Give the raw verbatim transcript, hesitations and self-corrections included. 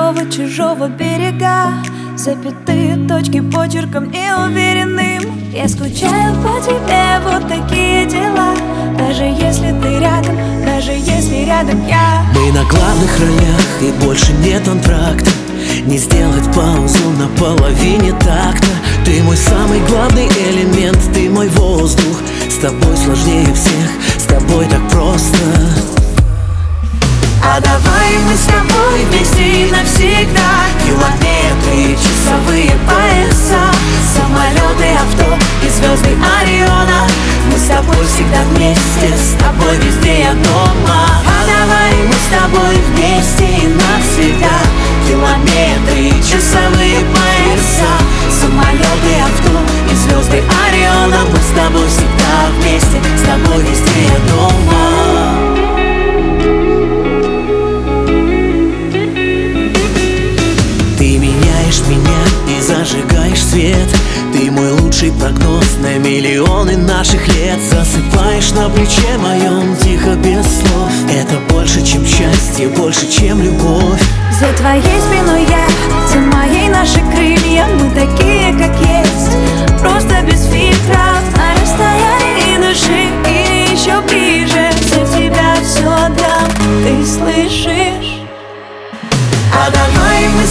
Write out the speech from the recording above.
любого чужого берега. Запятые точки почерком неуверенным. Я скучаю по тебе, вот такие дела. Даже если ты рядом, даже если рядом я. Мы на главных ролях и больше нет антракта. Не сделать паузу на половине такта. Ты мой самый главный элемент, ты мой воздух. С тобой сложнее всех, с тобой так просто. А давай мы с тобой вместе и навсегда. Километры, часовые пояса, самолеты, авто и звезды Ориона. Мы с тобой всегда вместе, с тобой везде я дома. А давай мы с тобой вместе и навсегда. Километры, часовые пояса, самолеты, авто и звезды Ориона. Мы с тобой всегда вместе, с тобой везде я дома. Ты меняешь меня и зажигаешь свет. Ты мой лучший прогноз на миллионы наших лет. Засыпаешь на плече моем тихо без слов. Это больше, чем счастье, больше, чем любовь. За твоей спиной я, за моей наши крылья. Мы такие, как есть, просто без фильтров. На расстоянии души и еще ближе. За тебя все отдам, ты слышишь? А давай мы с